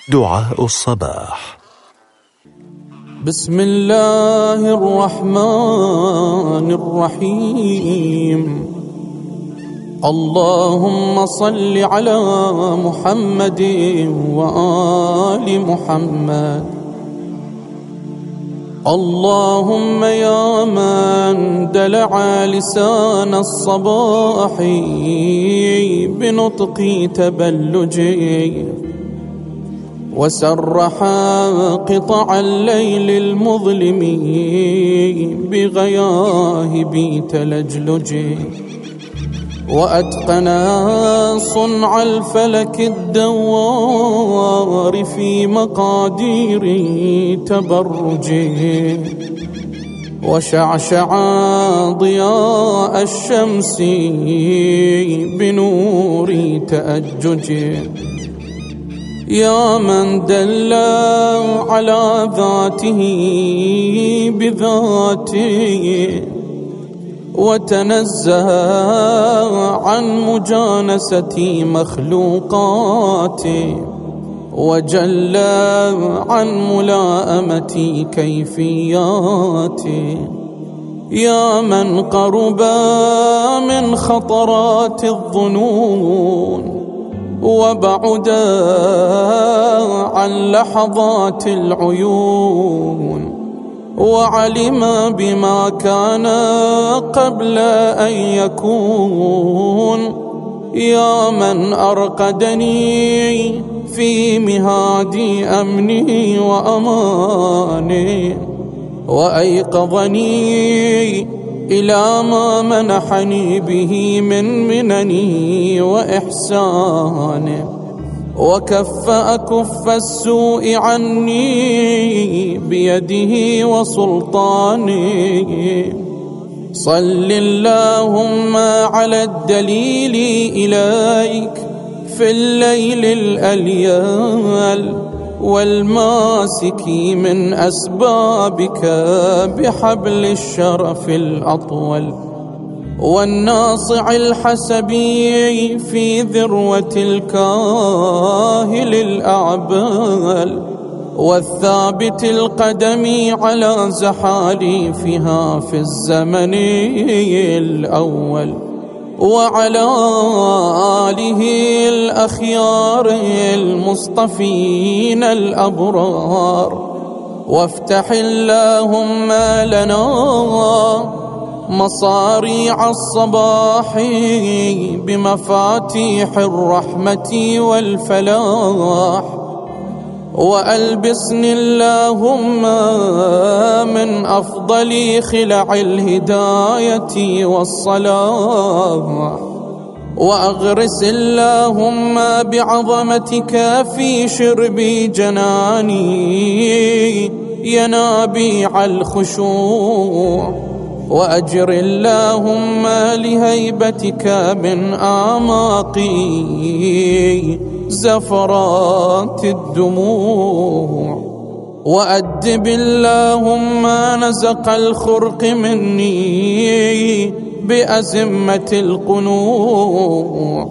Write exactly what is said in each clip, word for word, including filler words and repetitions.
دعاء الصباح. بسم الله الرحمن الرحيم. اللهم صل على محمد وآل محمد. اللهم يا من دلع لسان الصباح بنطق تبلجي، وسرح قطع الليل المظلم بغياهب تلجلج، وأتقنا صنع الفلك الدوار في مقادير تبرج، وشعشع ضياء الشمس بنور تأجج. يا من دل على ذاته بذاته، وتنزه عن مجانسة مخلوقاته، وجل عن ملاءمة كيفياته. يا من قرب من خطرات الظنون، وبعد عن لحظات العيون، وعلم بما كان قبل أن يكون. يا من أرقدني في مهاد أمني وأماني، وأيقظني إلى ما منحني به من منني وإحساني، وكف أكف السوء عني بيده وسلطاني. صل اللهم على الدليل إليك في الليل الأليال، والماسك من أسبابك بحبل الشرف الأطول، والناصع الحسبي في ذروة الكاهل الأعبال، والثابت القدم على زحاليفها في الزمن الأول، وعلى آله الأخيار المصطفين الأبرار. وافتح اللهم لنا مصاريع الصباح بمفاتيح الرحمة والفلاح، وألبسني اللهم من أفضل خلع الهداية والصلاح، وأغرس اللهم بعظمتك في شرب جناني ينابيع الخشوع، وأجر اللهم لهيبتك من أعماقي زفرات الدموع، وأدب اللهم نزق الخرق مني بأزمة القنوع.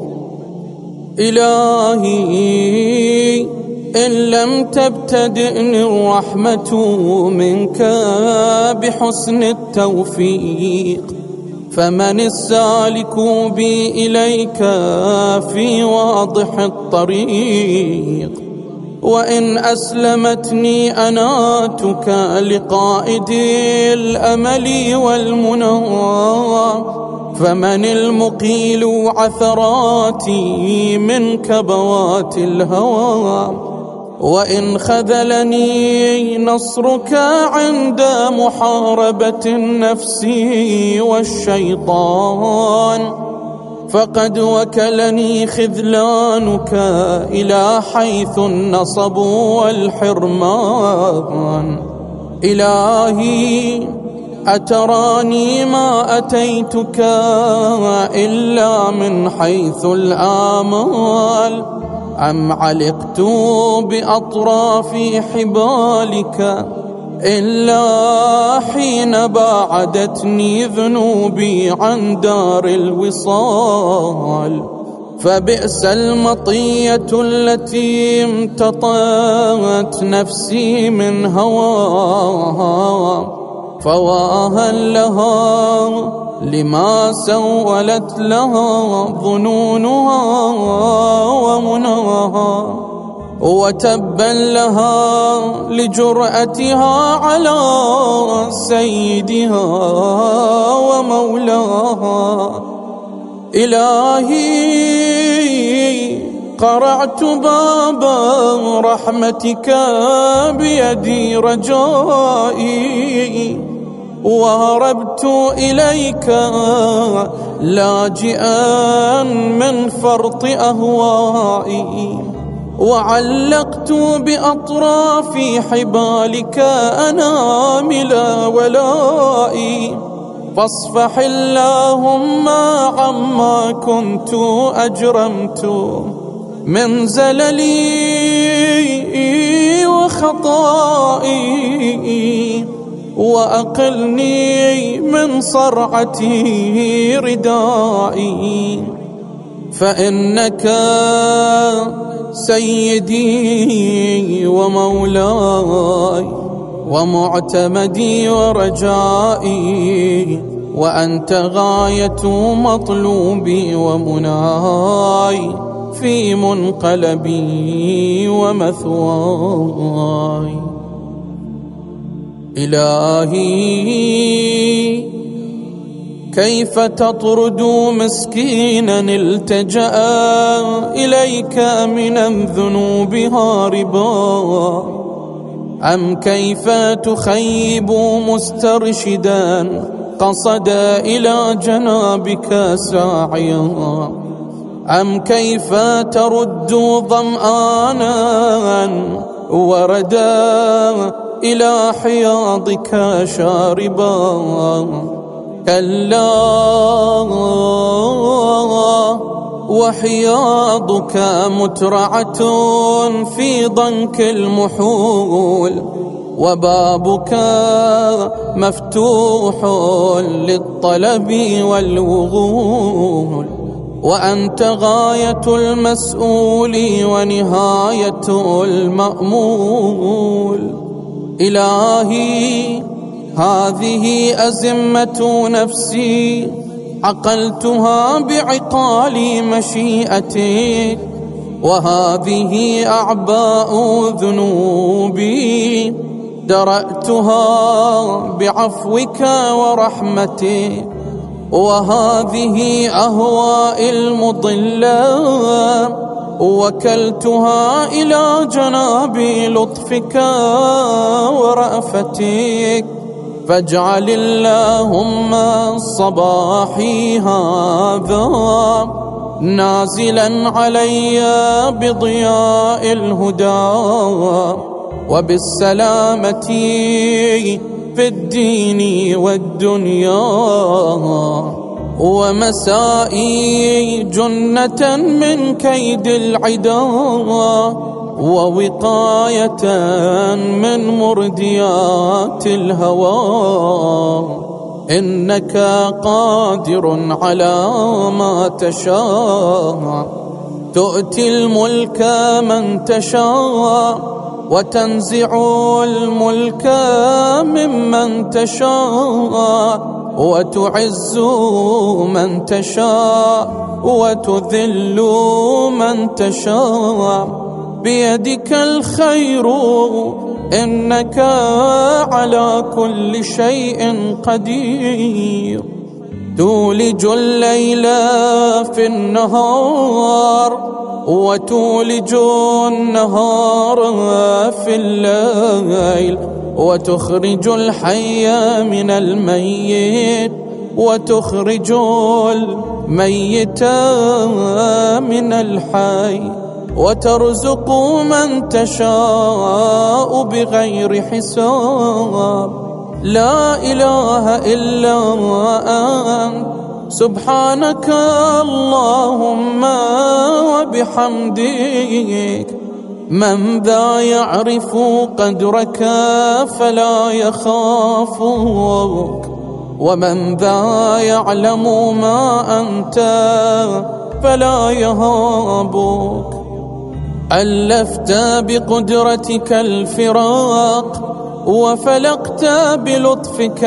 إلهي إن لم تبتدئني الرحمة منك بحسن التوفيق، فمن السالك بي إليك في واضح الطريق. وإن أسلمتني أناتك لقائد الأمل والمنى، فمن المقيل عثراتي من كبوات الهوى. وإن خذلني نصرك عند محاربة النفس والشيطان، فقد وكلني خذلانك إلى حيث النصب والحرمان. إلهي أتراني ما أتيتك إلا من حيث الآمال، أم علقت بأطراف حبالك إلا حين باعدتني ذنوبي عن دار الوصال. فبئس المطية التي امتطت نفسي من هواها، فواها لها لما سولت لها ظنونها ومناها، وتبا لها لجرأتها على سيدها ومولاها. إلهي قرعت باب رحمتك بيدي رجائي، وهربت إليك لاجئا من فرط أهوائي، وعلقت بأطراف حبالك أنامل ولائي، فاصفح اللهم عما كنت أجرمت من زللي وخطائي، وأقلني من صرعتي ردائي، فإنك سيدي ومولاي ومعتمدي ورجائي، وأنت غاية مطلوبي ومناي في منقلبي ومثواي. إلهي كيف تطرد مسكينا التجأ إليك من الذنوب هاربا، أم كيف تخيب مسترشدا قصد إلى جنابك ساعيا، أم كيف ترد ظمآنا وردا إلى حياضك شاربا. كلا وحياضك مترعة في ضنك المحول، وبابك مفتوح للطلب والوغول، وأنت غاية المسؤول ونهاية المأمول. إلهي هذه أزمة نفسي عقلتها بعقال مشيئتك، وهذه أعباء ذنوبي درأتها بعفوك ورحمتك، وهذه أهواء المضلة وكلتها إلى جناب لطفك ورأفتك. فاجعل اللهم صباحي هذا نازلا علي بضياء الهدى وبالسلامة في الدين والدنيا، ومسائي جنة من كيد العدا، ووقاية من مرديات الهوى. إنك قادر على ما تشاء، تؤتي الملك من تشاء، وتنزع الملك ممن تشاء، وتعز من تشاء وتذل من تشاء. بيدك الخير إنك على كل شيء قدير. تولج الليل في النهار، وتولج النهار في الليل، وتخرج الحي من الميت، وتخرج الميت من الحي، وترزق من تشاء بغير حساب. لا إله إلا أنت سبحانك اللهم وبحمدك. من ذا يعرف قدرك فلا يخافك، ومن ذا يعلم ما أنت فلا يهابك. ألفت بقدرتك الفراق وفلقت بلطفك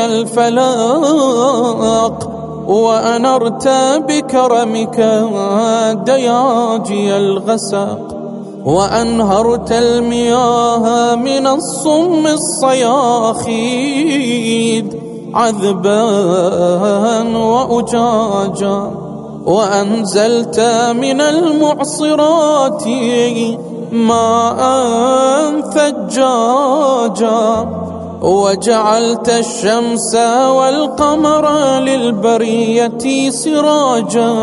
الفلاق، وأنرت بكرمك دياجي الغسق، وأنهرت المياه من الصم الصياخيد عذبا وأجاجا، وأنزلت من المعصرات ماء ثجاجا، وجعلت الشمس والقمر للبرية سراجا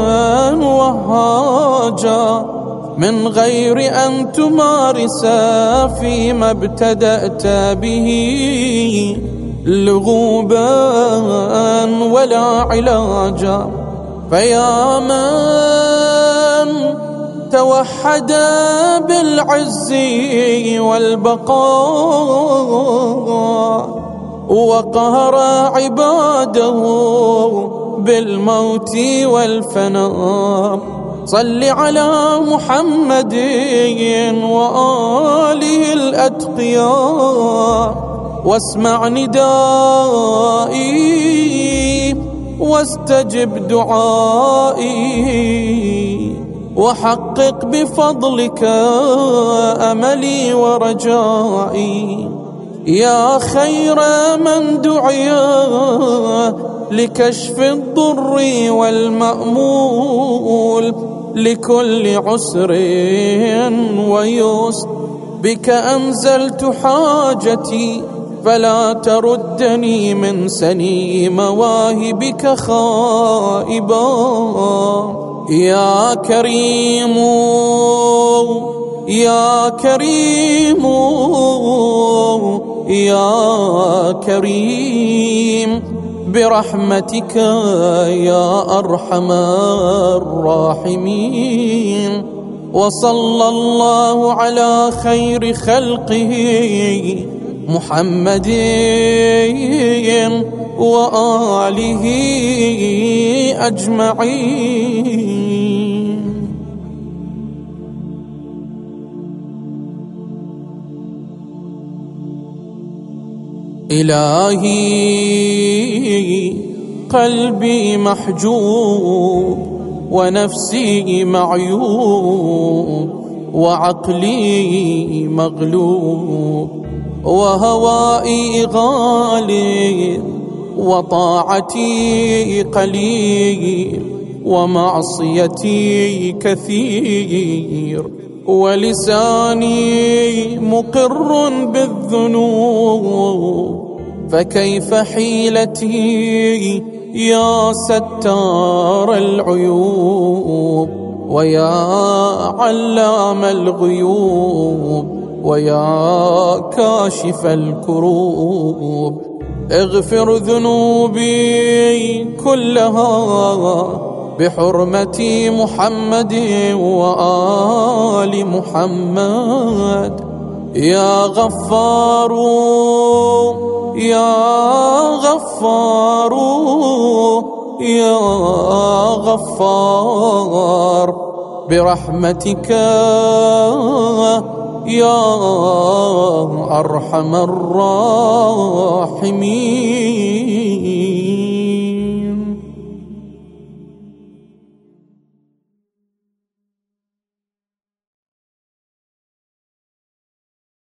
وهاجا، من غير أن تمارس فيما ابتدأت به لغوبا ولا علاجا. فيا من توحد بالعز والبقاء وقهر عباده بالموت والفناء، صل على محمد وآله الأتقياء، واسمع ندائي واستجب دعائي، وحقق بفضلك أملي ورجائي. يا خير من دعي لكشف الضر والمأمول لكل عسر ويسر، بك أنزلت حاجتي فلا تردني من سني مواهبك خائبا. يا كريم يا كريم يا كريم برحمتك يا أرحم الراحمين. وصلى الله على خير خلقه محمد وآله أجمعين. إلهي قلبي محجوب ونفسي معيوب وعقلي مغلوب، وهوائي غالب وطاعتي قليل ومعصيتي كثير، ولساني مقر بالذنوب، فكيف حيلتي يا ستار العيوب ويا علام الغيوب ويا كاشف الكروب. اغفر ذنوبي كلها بحرمة محمد وآل محمد. يا غفار يا غفار يا غفار برحمتك يا أرحم الراحمين.